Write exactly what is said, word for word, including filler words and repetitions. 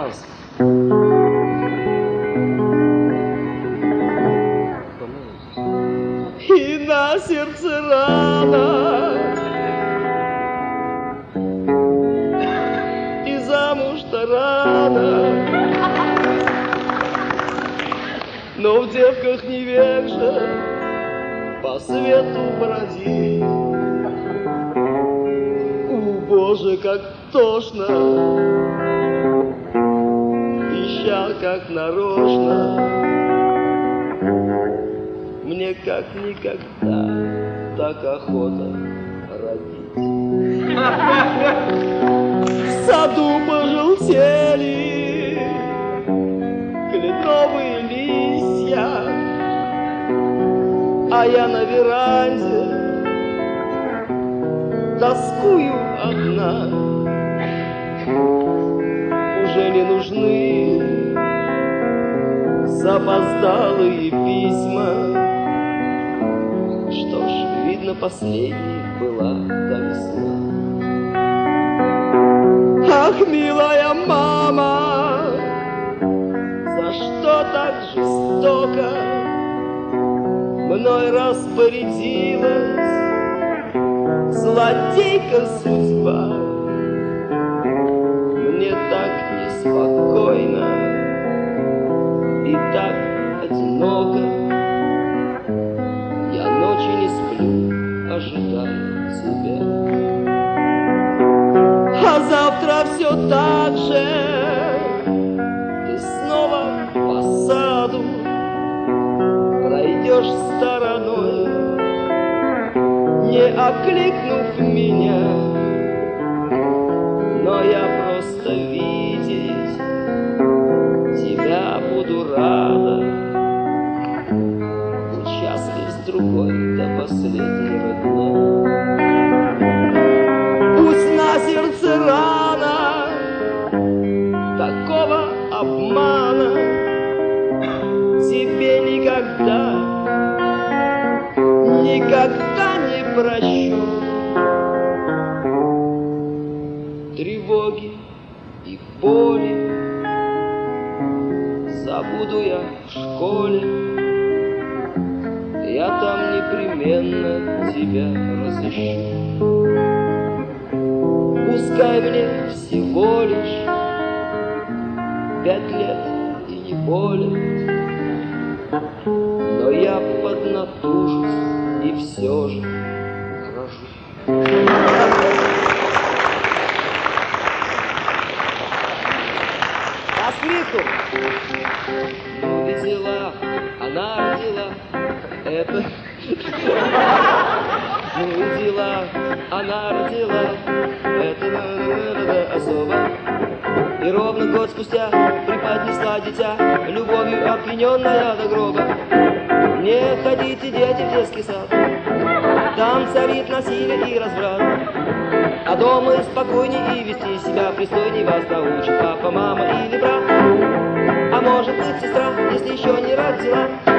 вальс. И на сердце рана, и замуж-то рано, но в девках не век же по свету бродить. У, Боже, как тошно, ища как нарочно, мне как никогда так охота родить. В саду пожелтели кленовые листья, а я на веранде тоскую одна. Уже не нужны запоздалые письма. Что ж, видно, последней была та весна. Ах, милая мама, за что так жестоко мной распорядилась злодейка судьба? Мне так неспокойно и так одиноко, я ночи не сплю, ожидая тебя. А завтра все так же ты снова по саду пройдешь стороной, не окликнув меня, но я просто видеть тебя буду рада, быть счастлив с другой до последнего дня. Пусть на сердце рана такого обмана тебе никогда, никогда не прощу. Тревоги и боли забуду я в школе, я там непременно тебя разыщу. Пускай мне всего лишь пять лет и не более, но я поднатужусь и все же рожу. По скрипту. Ну видела, она родила, это... Ну видела, она родила, это особо. И ровно год спустя преподнесла дитя, любовью опьяненная до гроба. Не ходите, дети, в детский сад, там царит насилие и разврат. А дома спокойней и вести себя пристойней вас научит папа, мама или брат. А может быть сестра, если еще не родила.